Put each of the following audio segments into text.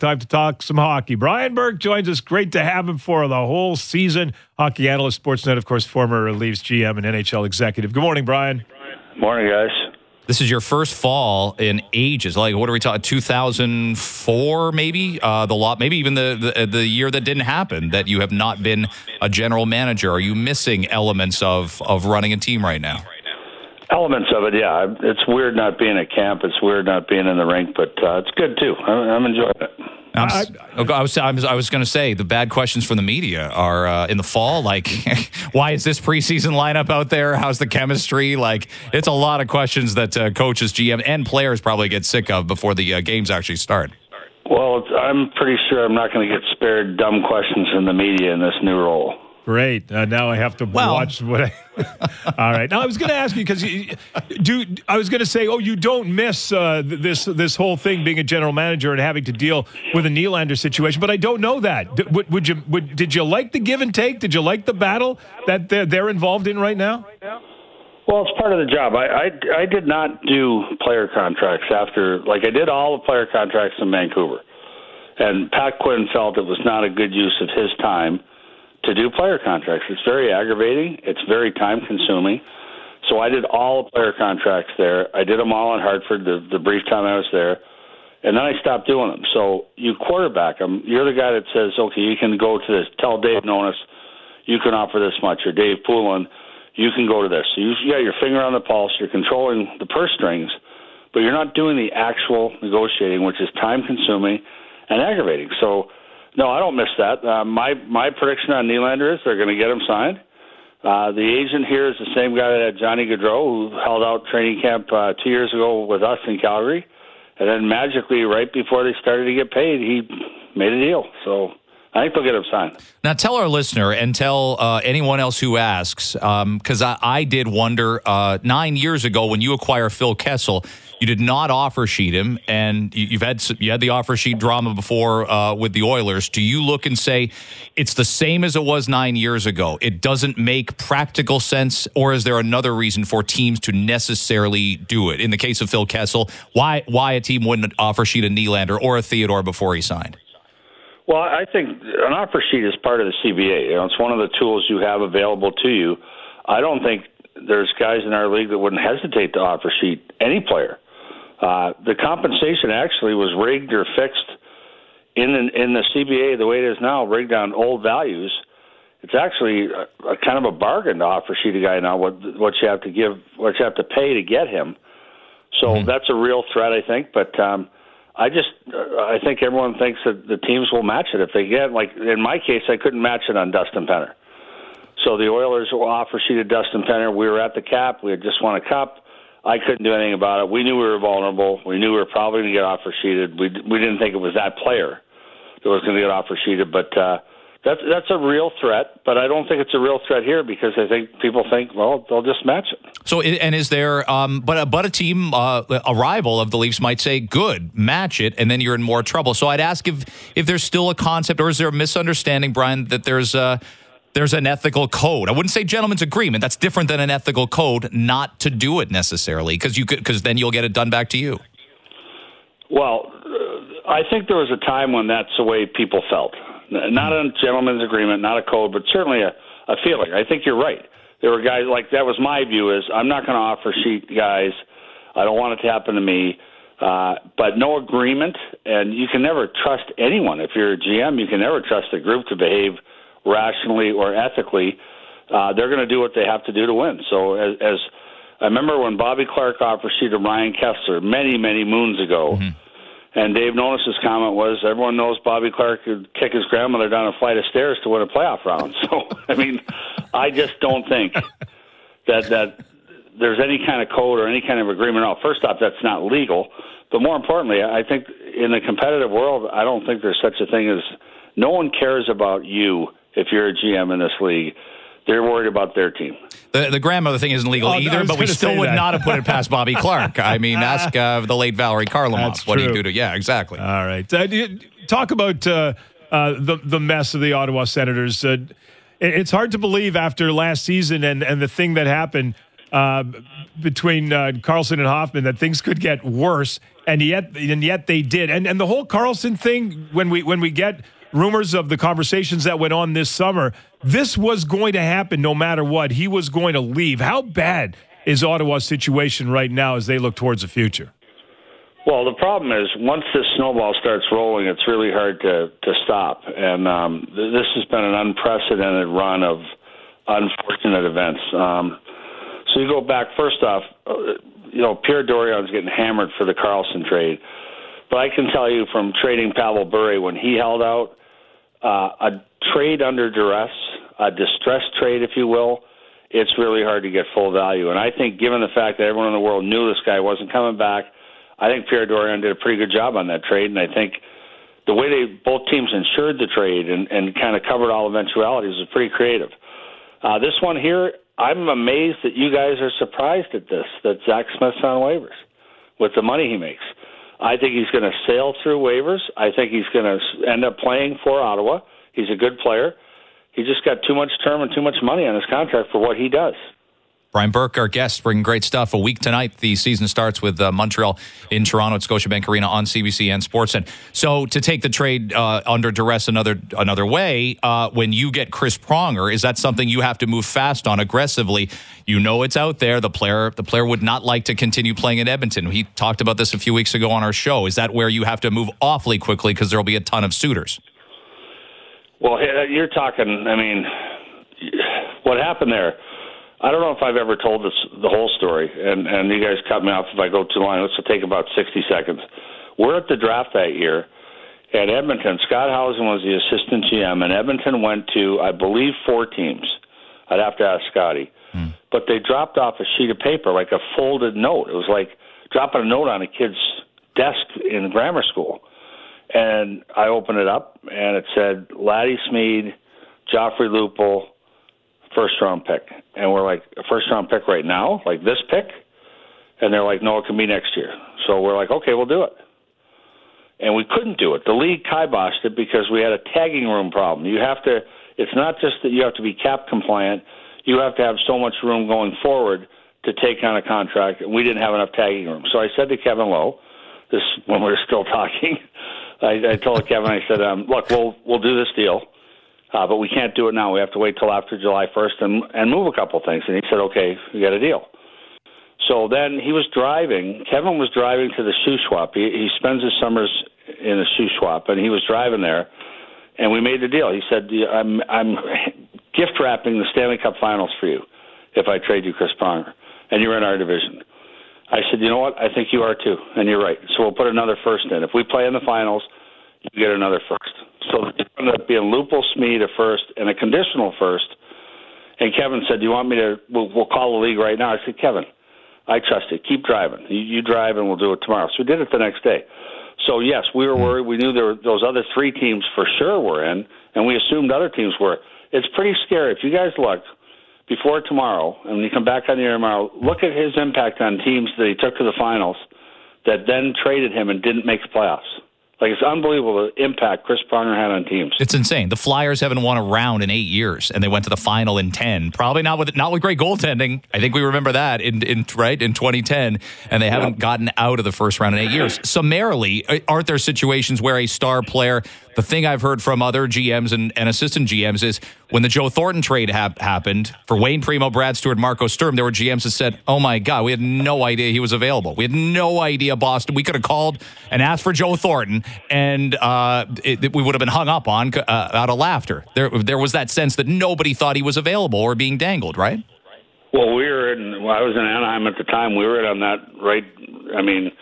Time to talk some hockey. Brian Burke joins us. Great to have him for the whole season. Hockey analyst, Sportsnet, of course, former Leafs GM and NHL executive. Good morning, Brian. Morning, guys. This is your first fall in ages. Like, what are we talking? 2004, maybe maybe even the year that didn't happen. That you have not been a general manager. Are you missing elements of running a team right now? Elements of it, yeah. It's weird not being at camp. It's weird not being in the rink, but it's good too. I'm enjoying it. I was going to say the bad questions from the media are in the fall. Like, why is this preseason lineup out there? How's the chemistry? Like, it's a lot of questions that coaches, GM, and players probably get sick of before the games actually start. Well, I'm pretty sure I'm not going to get spared dumb questions from the media in this new role. Great. Now I have to watch what I... All right. Now, I was going to ask you, because I was going to say, you don't miss this whole thing, being a general manager and having to deal with a Nylander situation, but I don't know that. Did you like the give and take? Did you like the battle that they're involved in right now? Well, it's part of the job. I did not do player contracts I did all the player contracts in Vancouver. And Pat Quinn felt it was not a good use of his time to do player contracts. It's very aggravating. It's very time-consuming. So I did all the player contracts there. I did them all in Hartford the brief time I was there, and then I stopped doing them. So you quarterback them. You're the guy that says, okay, you can go to this. Tell Dave Nonis you can offer this much, or Dave Poulin, you can go to this. So you got your finger on the pulse. You're controlling the purse strings, but you're not doing the actual negotiating, which is time-consuming and aggravating. So, no, I don't miss that. My prediction on Nylander is they're going to get him signed. The agent here is the same guy that had Johnny Gaudreau, who held out training camp 2 years ago with us in Calgary. And then magically, right before they started to get paid, he made a deal. So I think they'll get him signed. Now, tell our listener and tell anyone else who asks, because I did wonder 9 years ago when you acquire Phil Kessel, you did not offer sheet him, and you had the offer sheet drama before with the Oilers. Do you look and say it's the same as it was 9 years ago? It doesn't make practical sense, or is there another reason for teams to necessarily do it? In the case of Phil Kessel, why a team wouldn't offer sheet a Nylander or a Theodore before he signed? Well, I think an offer sheet is part of the CBA. It's one of the tools you have available to you. I don't think there's guys in our league that wouldn't hesitate to offer sheet any player. The compensation actually was rigged or fixed in the CBA the way it is now, rigged on old values. It's actually a kind of a bargain to offer sheet a guy now what you have to give, what you have to pay to get him. So that's a real threat, I think. But I think everyone thinks that the teams will match it if they get. Like in my case, I couldn't match it on Dustin Penner. So the Oilers will offer sheeted Dustin Penner. We were at the cap. We had just won a cup. I couldn't do anything about it. We knew we were vulnerable. We knew we were probably going to get offer sheeted. We didn't think it was that player that was going to get offer sheeted. But that's a real threat. But I don't think it's a real threat here because I think people think, well, they'll just match it. So, and is there, but a team, a rival of the Leafs might say, good, match it, and then you're in more trouble. So I'd ask if there's still a concept, or is there a misunderstanding, Brian, that there's an ethical code. I wouldn't say gentleman's agreement. That's different than an ethical code not to do it necessarily, because then you'll get it done back to you. Well, I think there was a time when that's the way people felt. Not a gentleman's agreement, not a code, but certainly a feeling. I think you're right. There were guys that was my view is I'm not going to offer sheet guys. I don't want it to happen to me. But no agreement, and you can never trust anyone. If you're a GM, you can never trust a group to behave rationally or ethically. They're going to do what they have to do to win. So as I remember when Bobby Clarke offered sheet to Ryan Kessler many, many moons ago, and Dave Nonis' comment was, everyone knows Bobby Clarke could kick his grandmother down a flight of stairs to win a playoff round. So, I mean, I just don't think that there's any kind of code or any kind of agreement. Now, first off, that's not legal. But more importantly, I think in the competitive world, I don't think there's such a thing as no one cares about you. If you're a GM in this league, they're worried about their team. The grandmother thing isn't legal either, but we still would not have put it past Bobby Clarke. I mean, ask the late Valerie Karlamov. What do you do to? Yeah, exactly. All right. Talk about the mess of the Ottawa Senators. It's hard to believe after last season and the thing that happened between Karlsson and Hoffman that things could get worse, and yet they did. And the whole Karlsson thing, when we get rumors of the conversations that went on this summer, this was going to happen no matter what. He was going to leave. How bad is Ottawa's situation right now as they look towards the future? Well, the problem is once this snowball starts rolling, it's really hard to stop. And this has been an unprecedented run of unfortunate events. So you go back, first off, Pierre Dorion's getting hammered for the Karlsson trade. But I can tell you from trading Pavel Bure when he held out, a trade under duress, a distress trade, if you will, it's really hard to get full value. And I think given the fact that everyone in the world knew this guy wasn't coming back, I think Pierre Dorion did a pretty good job on that trade. And I think the way both teams insured the trade and kind of covered all eventualities was pretty creative. This one here, I'm amazed that you guys are surprised at this, that Zach Smith's on waivers with the money he makes. I think he's going to sail through waivers. I think he's going to end up playing for Ottawa. He's a good player. He just got too much term and too much money on his contract for what he does. Brian Burke, our guest, bringing great stuff. A week tonight, the season starts with Montreal in Toronto at Scotiabank Arena on CBC and Sportsnet. So to take the trade under duress another way, when you get Chris Pronger, is that something you have to move fast on aggressively? You know it's out there. The player would not like to continue playing in Edmonton. He talked about this a few weeks ago on our show. Is that where you have to move awfully quickly because there will be a ton of suitors? Well, you're talking, what happened there, I don't know if I've ever told the whole story, and you guys cut me off if I go too long. This will take about 60 seconds. We're at the draft that year at Edmonton. Scott Housen was the assistant GM, and Edmonton went to, I believe, 4 teams. I'd have to ask Scotty. But they dropped off a sheet of paper, like a folded note. It was like dropping a note on a kid's desk in grammar school. And I opened it up, and it said, Laddie Smeed, Joffrey Lupul, first-round pick. And we're like, a first-round pick right now? Like this pick? And they're like, no, it can be next year. So we're like, okay, we'll do it. And we couldn't do it. The league kiboshed it because we had a tagging room problem. It's not just that you have to be cap compliant. You have to have so much room going forward to take on a contract. And we didn't have enough tagging room. So I said to Kevin Lowe, this when we were still talking, I told Kevin, I said, look, we'll do this deal. But we can't do it now. We have to wait till after July 1st and move a couple things. And he said, okay, we got a deal. So then Kevin was driving to the shoe swap. He spends his summers in a shoe swap, and he was driving there, and we made the deal. He said, I'm gift wrapping the Stanley Cup Finals for you if I trade you Chris Pronger, and you're in our division. I said, you know what? I think you are too, and you're right. So we'll put another first in. If we play in the finals, you get another first. So it ended up being Lupul, Smeed, a first, and a conditional first. And Kevin said, do you want me to, we'll call the league right now. I said, Kevin, I trust you. Keep driving. You drive, and we'll do it tomorrow. So we did it the next day. So, yes, we were worried. We knew those other 3 teams for sure were in, and we assumed other teams were. It's pretty scary. If you guys look before tomorrow, and when you come back on the air tomorrow, look at his impact on teams that he took to the finals that then traded him and didn't make the playoffs. Like, it's unbelievable the impact Chris Pronger had on teams. It's insane. The Flyers haven't won a round in 8 years, and they went to the final in 10. Probably not with great goaltending. I think we remember that in 2010, and they haven't gotten out of the first round in 8 years. Summarily, aren't there situations where a star player? The thing I've heard from other GMs and assistant GMs is when the Joe Thornton trade happened for Wayne Primo, Brad Stewart, Marco Sturm, there were GMs that said, oh my God, we had no idea he was available. We had no idea Boston. We could have called and asked for Joe Thornton, and we would have been hung up on out of laughter. There was that sense that nobody thought he was available or being dangled, right? Well, I was in Anaheim at the time. We were on that, right? I mean,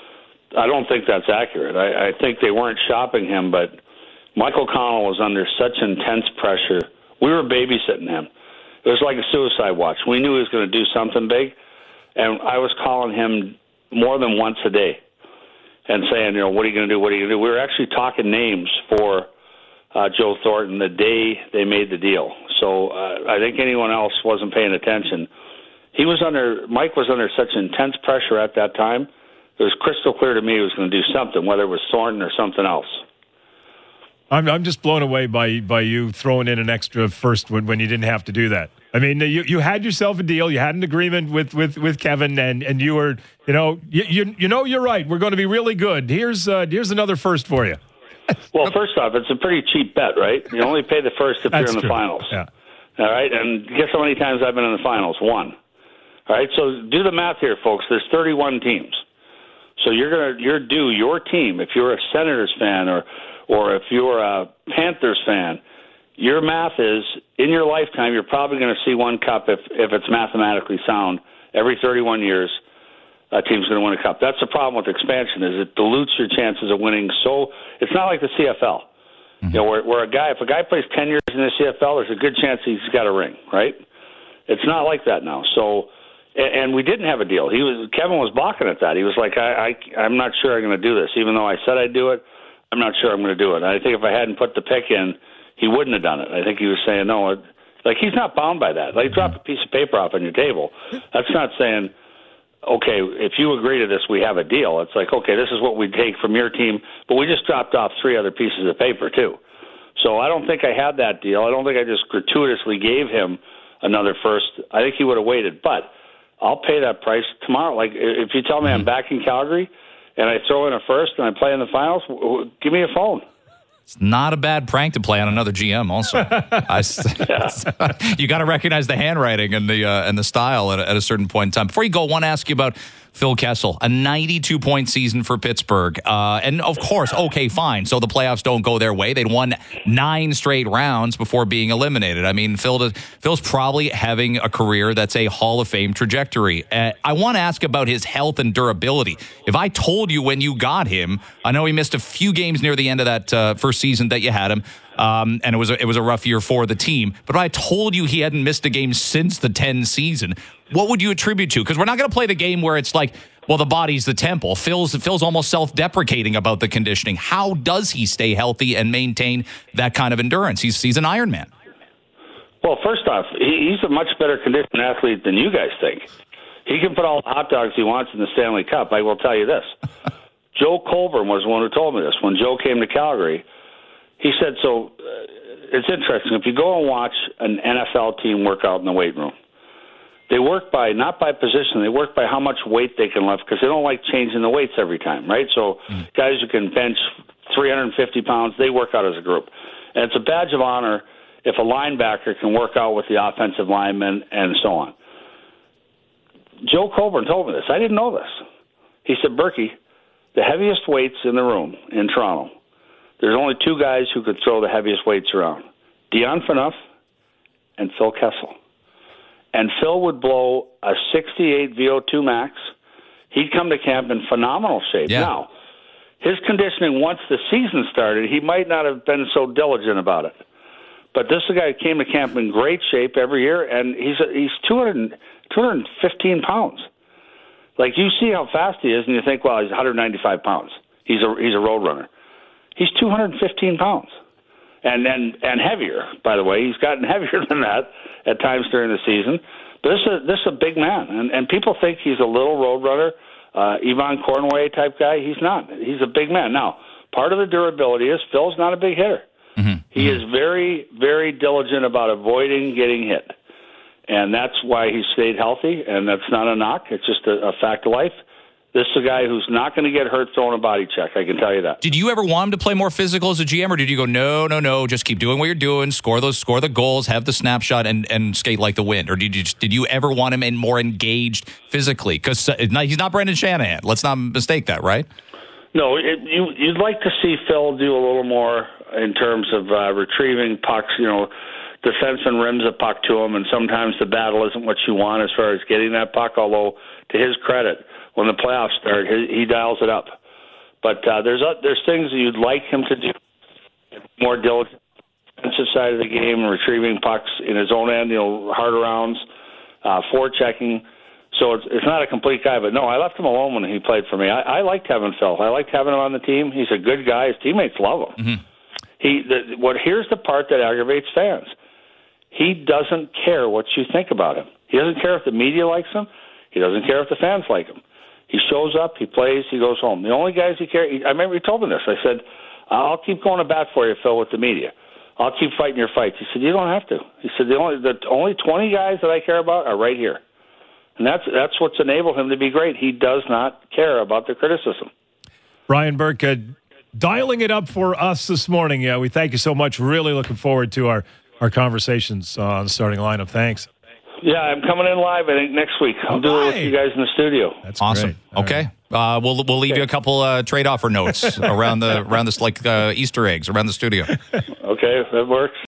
I don't think that's accurate. I think they weren't shopping him, but Michael Connell was under such intense pressure. We were babysitting him. It was like a suicide watch. We knew he was going to do something big, and I was calling him more than once a day and saying, what are you going to do? What are you going to do? We were actually talking names for Joe Thornton the day they made the deal. So I think anyone else wasn't paying attention. Mike was under such intense pressure at that time. It was crystal clear to me he was going to do something, whether it was Thornton or something else. I'm just blown away by you throwing in an extra first when you didn't have to do that. I mean, you had yourself a deal. You had an agreement with Kevin, and you were, you're right. We're going to be really good. Here's another first for you. Well, first off, it's a pretty cheap bet, right? You only pay the first if you're in the finals. Yeah. All right, and guess how many times I've been in the finals? One. All right, so do the math here, folks. There's 31 teams. So you're due your team, if you're a Senators fan or if you're a Panthers fan, your math is, in your lifetime, you're probably going to see one cup if it's mathematically sound. Every 31 years, a team's going to win a cup. That's the problem with expansion, is it dilutes your chances of winning. So it's not like the CFL. Mm-hmm. Where if a guy plays 10 years in the CFL, there's a good chance he's got a ring, right? It's not like that now. So, and we didn't have a deal. Kevin was balking at that. He was like, I'm not sure I'm going to do this. Even though I said I'd do it, I'm not sure I'm going to do it. And I think if I hadn't put the pick in, he wouldn't have done it. I think he was saying, no, like he's not bound by that. Like drop a piece of paper off on your table. That's not saying, okay, if you agree to this, we have a deal. It's like, okay, this is what we take from your team, but we just dropped off 3 other pieces of paper too. So I don't think I had that deal. I don't think I just gratuitously gave him another first. I think he would have waited, but I'll pay that price tomorrow. Like if you tell me I'm back in Calgary and I throw in a first and I play in the finals, give me a phone. It's not a bad prank to play on another GM. Also, you got to recognize the handwriting and the style at a certain point in time. Before you go, I want to ask you about Phil Kessel, a 92-point season for Pittsburgh, and of course, okay, fine. So the playoffs don't go their way. They'd won 9 straight rounds before being eliminated. I mean, Phil's probably having a career that's a Hall of Fame trajectory. I want to ask about his health and durability. If I told you when you got him, I know he missed a few games near the end of that first season that you had him, and it was a rough year for the team. But if I told you he hadn't missed a game since the 10 season, what would you attribute to? Because we're not going to play the game where it's like, well, the body's the temple. Phil's almost self-deprecating about the conditioning. How does he stay healthy and maintain that kind of endurance? He's an Ironman. Well, first off, he's a much better conditioned athlete than you guys think. He can put all the hot dogs he wants in the Stanley Cup. I will tell you this. Joe Colburn was the one who told me this. When Joe came to Calgary, he said, it's interesting. If you go and watch an NFL team work out in the weight room, they work not by position, they work by how much weight they can lift because they don't like changing the weights every time, right? So guys who can bench 350 pounds, they work out as a group. And it's a badge of honor if a linebacker can work out with the offensive linemen and so on. Joe Colburn told me this. I didn't know this. He said, Berkey, the heaviest weights in the room in Toronto, there's only 2 guys who could throw the heaviest weights around, Dion Phaneuf and Phil Kessel. And Phil would blow a 68 VO2 max. He'd come to camp in phenomenal shape. Yeah. Now, his conditioning, once the season started, he might not have been so diligent about it. But this is a guy who came to camp in great shape every year, and he's 215 pounds. Like, you see how fast he is, and you think, well, he's 195 pounds. He's a road runner. He's 215 pounds. And heavier, by the way. He's gotten heavier than that at times during the season. But this is a big man. And people think he's a little road runner, Yvonne Cornway type guy. He's not. He's a big man. Now, part of the durability is Phil's not a big hitter. Mm-hmm. He is very, very diligent about avoiding getting hit. And that's why he stayed healthy, and that's not a knock. It's just a fact of life. This is a guy who's not going to get hurt throwing a body check. I can tell you that. Did you ever want him to play more physical as a GM, or did you go, no, just keep doing what you're doing, score the goals, have the snapshot, and skate like the wind? Or did you ever want him more engaged physically? Because he's not Brendan Shanahan. Let's not mistake that, right? No, you'd like to see Phil do a little more in terms of retrieving pucks. Defenseman rims a puck to him, and sometimes the battle isn't what you want as far as getting that puck, although, to his credit, when the playoffs start, he dials it up. But there's things that you'd like him to do. More diligent defensive side of the game, retrieving pucks in his own end, hard arounds, forechecking. So it's not a complete guy. But no, I left him alone when he played for me. I liked having Phil. I liked having him on the team. He's a good guy. His teammates love him. Mm-hmm. Here's the part that aggravates fans. He doesn't care what you think about him. He doesn't care if the media likes him. He doesn't care if the fans like him. He shows up, he plays, he goes home. The only guys he cares, I remember he told me this. I said, I'll keep going to bat for you, Phil, with the media. I'll keep fighting your fights. He said, you don't have to. He said, the only 20 guys that I care about are right here. And that's what's enabled him to be great. He does not care about the criticism. Brian Burke, dialing it up for us this morning. Yeah, we thank you so much. Really looking forward to our conversations on the starting lineup. Thanks. Yeah, I'm coming in live, I think, next week. I'm doing it with you guys in the studio. That's awesome. Great. Okay. Right. We'll leave you a couple trade offer notes around this, like Easter eggs around the studio. Okay, that works.